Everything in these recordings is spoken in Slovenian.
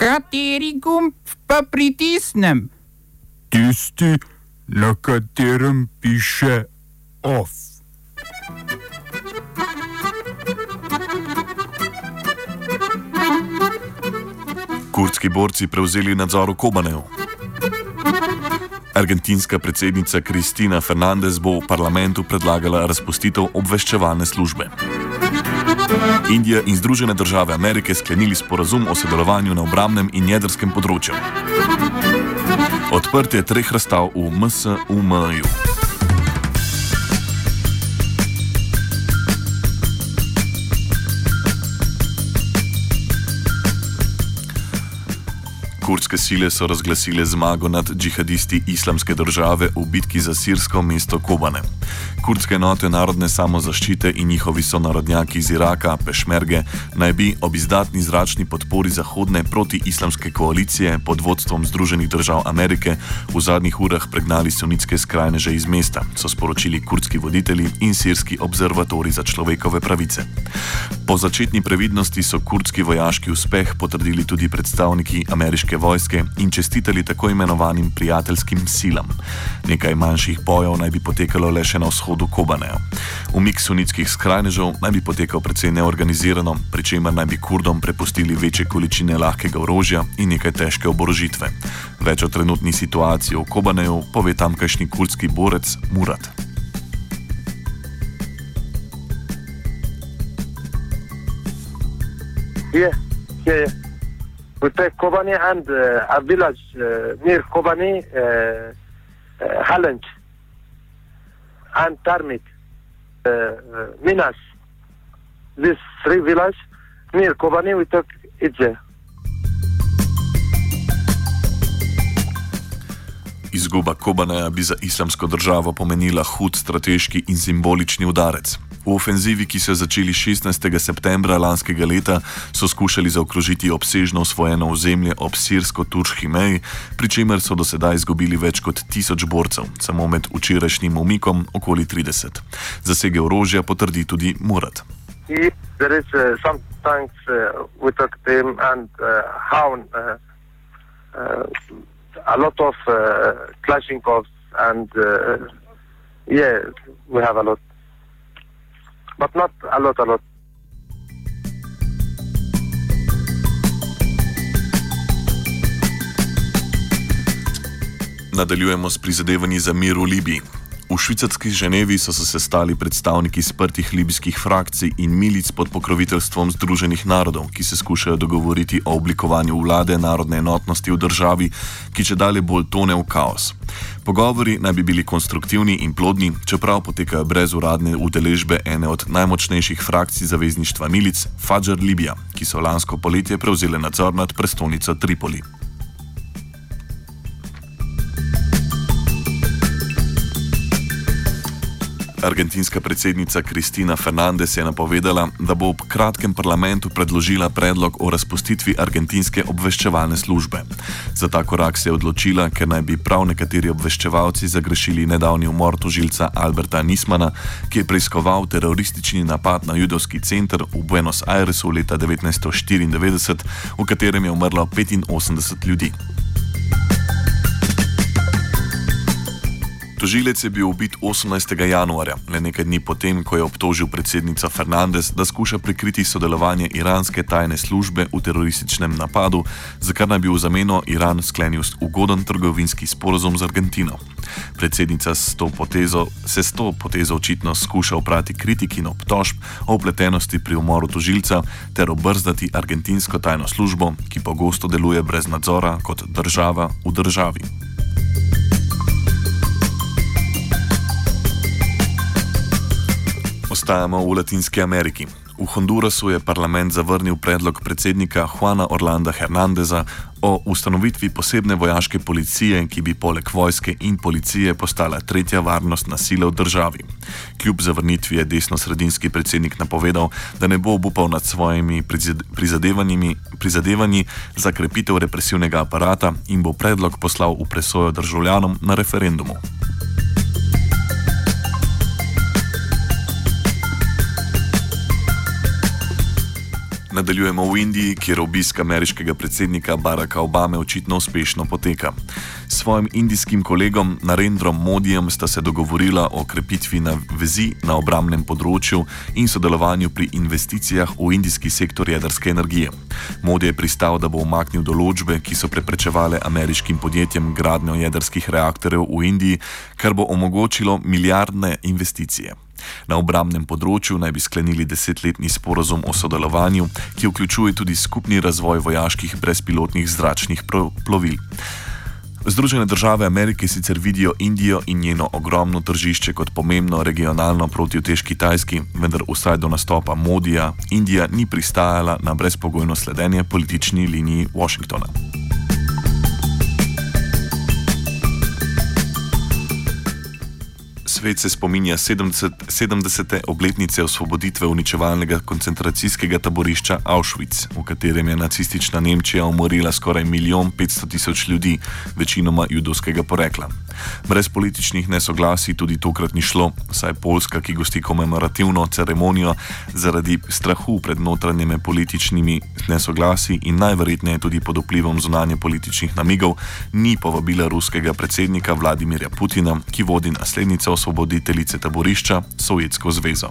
Kateri gumb pa pritisnem? Tisti, na katerem piše OFF. Kurdski borci prevzeli nadzor v Kobaneju. Argentinska predsednica Cristina Fernández bo v parlamentu predlagala razpustitev obveščevalne službe. Indija in Združene države Amerike sklenili sporazum o sodelovanju na obrambnem in jedrskem področju. Odprtje 3 razstav v MSUMJ. Kurdske sile so razglasile zmago nad džihadisti Islamske države v bitki za sirsko mesto Kobane. Kurdske enote narodne samozaščite in njihovi sonarodnjaki iz Iraka, pešmerge, naj bi ob izdatni zračni podpori zahodne protiislamske koalicije pod vodstvom Združenih držav Amerike v zadnjih urah pregnali sunitske skrajneže iz mesta, so sporočili kurdski voditelji in sirski observatorij za človekove pravice. Po začetni previdnosti so kurdski vojaški uspeh potrdili tudi predstavniki ameriške vojske in čestitali tako imenovanim prijateljskim silam. Nekaj manjših bojev naj bi potekalo le še na vzhodu Kobaneja. Umik sunitskih skrajnežev naj bi potekal precej neorganizirano, pri čemer naj bi Kurdom prepustili večje količine lahkega orožja in nekaj težke oborožitve. Več o trenutni situaciji v Kobaneju pove tamkajšnji kurdski borec Murat. Yeah. We take Kobani and a village near Kobani, Halanj and Tarmit, Minas. These 3 villages near Kobani, we took Idze. Izguba Kobaneja bi za Islamsko državo pomenila hud strateški in simbolični udarec. V ofenzivi, ki so začeli 16. septembra lanskega leta, so skušali zaokrožiti obsežno osvojeno ozemlje ob sirsko-turški meji, pri čemer so do sedaj izgubili več kot 1000 borcev, samo med včerajšnjim umikom okoli 30. Zasege orožja potrdi tudi Murat. There is some tanks we took them and a lot of Kalashnikovs and we have a lot. But not a lot. Nadaljujemo s prizadevanji za mir v Libiji. V švicarski Ženevi so se sestali predstavniki sprtih libijskih frakcij in milic pod pokroviteljstvom Združenih narodov, ki se skušajo dogovoriti o oblikovanju vlade narodne enotnosti v državi, ki čedalje bolj tone v kaos. Pogovori naj bi bili konstruktivni in plodni, čeprav potekajo brez uradne udeležbe ene od najmočnejših frakcij zavezništva milic, Fadžar Libija, ki so lansko poletje prevzele nadzor nad prestolnico Tripoli. Argentinska predsednica Cristina Fernández je napovedala, da bo ob kratkem parlamentu predložila predlog o razpustitvi argentinske obveščevalne službe. Za ta korak se je odločila, ker naj bi prav nekateri obveščevalci zagrešili nedavni umor tožilca Alberta Nismana, ki je preiskoval teroristični napad na judovski center v Buenos Airesu leta 1994, v katerem je umrlo 85 ljudi. Tožilec je bil ubit 18. januarja, le nekaj dni potem, ko je obtožil predsednica Fernández, da skuša prikriti sodelovanje iranske tajne službe v terorističnem napadu, za kar naj bi v zameno Iran sklenil ugoden trgovinski sporazum z Argentino. Predsednica se s to potezo očitno skuša oprati kritik in obtožb o vpletenosti pri umoru tožilca ter obrzdati argentinsko tajno službo, ki pogosto deluje brez nadzora kot država v državi. Ostajamo v Latinski Ameriki. V Hondurasu je parlament zavrnil predlog predsednika Juana Orlanda Hernándeza o ustanovitvi posebne vojaške policije, ki bi poleg vojske in policije postala tretja varnostna sila v državi. Kljub zavrnitvi je desnosredinski predsednik napovedal, da ne bo obupal nad svojimi prizadevanji za krepitev represivnega aparata in bo predlog poslal v presojo državljanom na referendumu. Nadaljujemo v Indiji, kjer obisk ameriškega predsednika Baracka Obame očitno uspešno poteka. S svojim indijskim kolegom Narendrom Modijem sta se dogovorila o krepitvi vezi na obrambnem področju in sodelovanju pri investicijah v indijski sektor jedrske energije. Modi je pristal, da bo umaknil določbe, ki so preprečevale ameriškim podjetjem gradnjo jedrskih reaktorjev v Indiji, kar bo omogočilo milijardne investicije. Na obrambnem področju naj bi sklenili 10-letni sporazum o sodelovanju, ki vključuje tudi skupni razvoj vojaških brezpilotnih zračnih plovil. Združene države Amerike sicer vidijo Indijo in njeno ogromno tržišče kot pomembno regionalno protiutež Kitajski, vendar vsaj do nastopa Modija Indija ni pristajala na brezpogojno sledenje politični liniji Washingtona. Svet se spominja 70. obletnice osvoboditve uničevalnega koncentracijskega taborišča Auschwitz, v katerem je nacistična Nemčija umorila skoraj 1.500.000 ljudi, večinoma judovskega porekla. Brez političnih nesoglasij tudi tokrat ni šlo, saj Poljska, ki gosti komemorativno ceremonijo, zaradi strahu pred notranjimi političnimi nesoglasji in najverjetneje tudi pod vplivom zunanje političnih namigov, ni povabila ruskega predsednika Vladimirja Putina, ki vodi naslednico osvoboditeljice taborišča, Sovjetsko zvezo.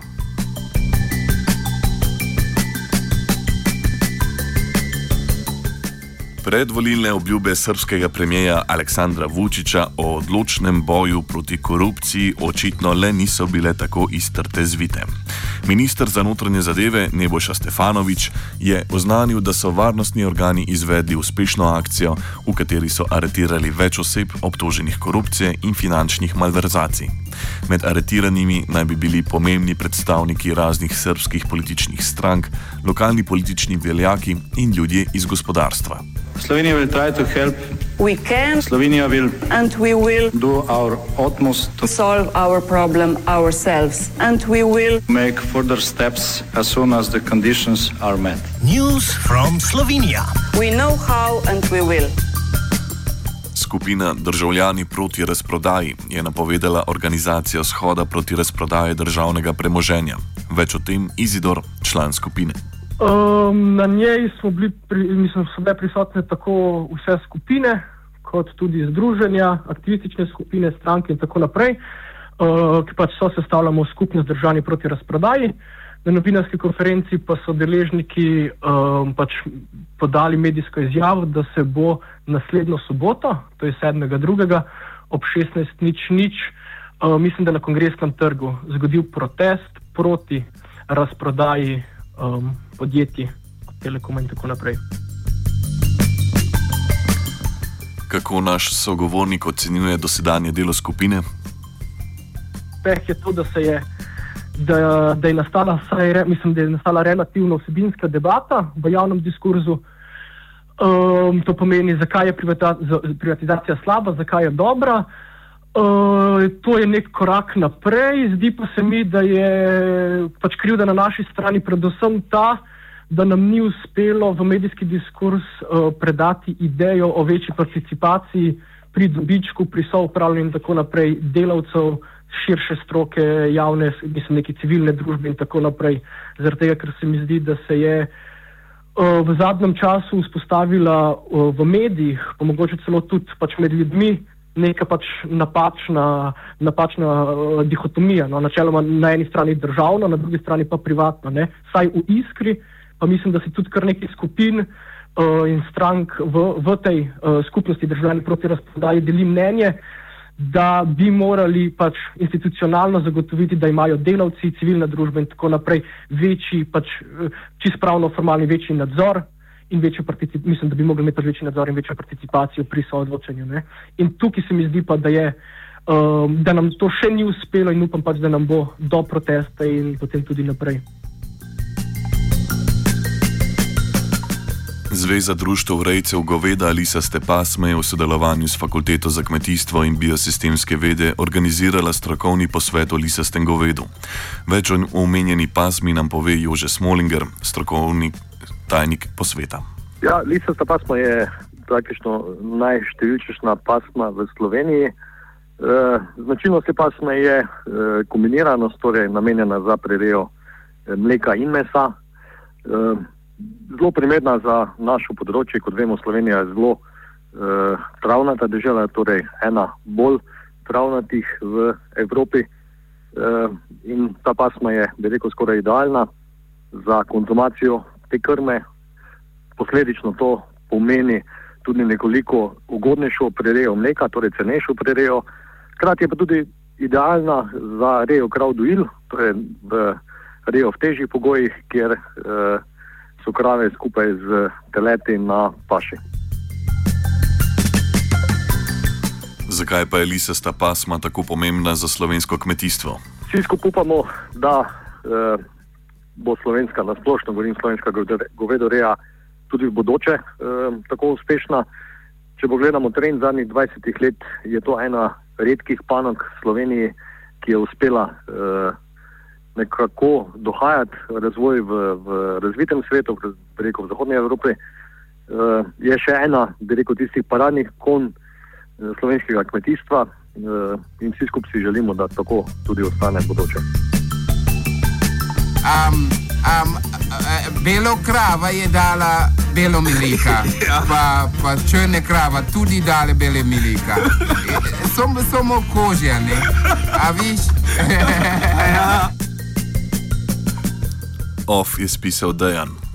Predvolilne obljube srbskega premierja Aleksandra Vučića o odločnem boju proti korupciji očitno le niso bile tako iz trte zvite. Minister za notranje zadeve Nebojša Stefanović je oznanil, da so varnostni organi izvedli uspešno akcijo, v kateri so aretirali več oseb obtoženih korupcije in finančnih malverzacij. Med aretiranimi naj bi bili pomembni predstavniki raznih srbskih političnih strank, lokalni politični veljaki in ljudje iz gospodarstva. Slovenia will try to help. We can. Slovenia will. And we will. Do our utmost to solve our problem ourselves. And we will. Make further steps as soon as the conditions are met. News from Slovenia. We know how and we will. Skupina Državljani proti razprodaji je napovedala organizacijo shoda proti razprodaji državnega premoženja. Več o tem Izidor, član skupine. Na njej so bile prisotne tako vse skupine, kot tudi združenja, aktivistične skupine, stranke in tako naprej, ki pač so sestavljamo skupnost Državljani proti razprodaji. Na novinarski konferenci pa so deležniki pač podali medijsko izjavo, da se bo naslednjo soboto, to je 7.2. ob 16.00, mislim, da na Kongresnem trgu zgodil protest proti razprodaji podjetij, Telekoma in tako naprej. Kako naš sogovornik ocenjuje dosedanje delo skupine? Peh je to, da je nastala relativno vsebinska debata v javnem diskurzu. To pomeni, zakaj je privatizacija slaba, zakaj je dobra. To je nek korak naprej. Zdi pa se mi, da je pač krivda na naši strani predvsem ta, da nam ni uspelo v medijski diskurs predati idejo o večji participaciji pri dobičku, pri soupravljanju in tako naprej delavcev, širše stroke, javne, neke civilne družbe in tako naprej. Zaradi tega, ker se mi zdi, da se je v zadnjem času vzpostavila v medijih, pa mogoče celo tudi pač med ljudmi, neka pač napačna dihotomija. No, načeloma na eni strani državno, na drugi strani pa privatno. Ne. Saj v Iskri, pa mislim, da si tudi kar nekaj skupin in strank v tej skupnosti Državljani proti razprodaji deli mnenje, da bi morali pač institucionalno zagotoviti, da imajo delavci, civilna družba in tako naprej večji, pač čisto pravno formalni večji nadzor in mislim, da bi mogli imeti večji nadzor in večjo participacijo pri soodločanju. Ne? In tukaj se mi zdi pa, da nam to še ni uspelo in upam pač, da nam bo do protesta in potem tudi naprej. Zveza društev rejcev goveda lisaste pasme v sodelovanju s Fakulteto za kmetijstvo in biosistemske vede organizirala strokovni posvet o lisastem govedu. Več o omenjeni pasmi nam pove Jože Smolinger, strokovni tajnik posveta. Ja, lisasta pasma je praktično najštevilčnejša pasma v Sloveniji. Značilnost te pasme je kombiniranost, torej namenjena za prerejo mleka in mesa. zelo primerna za našo področje. Kot vemo, Slovenija je zelo travnata dežela, torej ena bolj travnatih v Evropi. In ta pasma je, bi rekel, skoraj idealna za konzumacijo te krme. Posledično to pomeni tudi nekoliko ugodnejšo prerejo mleka, torej cenejšo prerejo. Hkrati je pa tudi idealna za rejo krav dojil, torej v rejo v težjih pogojih, kjer so krave skupaj z teleti na paši. Zakaj pa je lisasta pasma tako pomembna za slovensko kmetijstvo? Vsi skupaj upamo, da bo slovenska, nasplošno govorim, slovenska govedoreja tudi v bodoče tako uspešna. Če pogledamo trend zadnjih 20 let, je to ena redkih panog v Sloveniji, ki je uspela nekako dohajati razvoj v razvitem svetu, v zahodnji Evropi. Je še ena, bi rekel, tistih paradnih konj slovenskega kmetijstva in vsi skupaj si želimo, da tako tudi ostane v bodoče. Belo krava je dala belo mleka, pa črne krava tudi dale bele mleka. Samo kožja, ne? A viš? Off je spisal Dejan.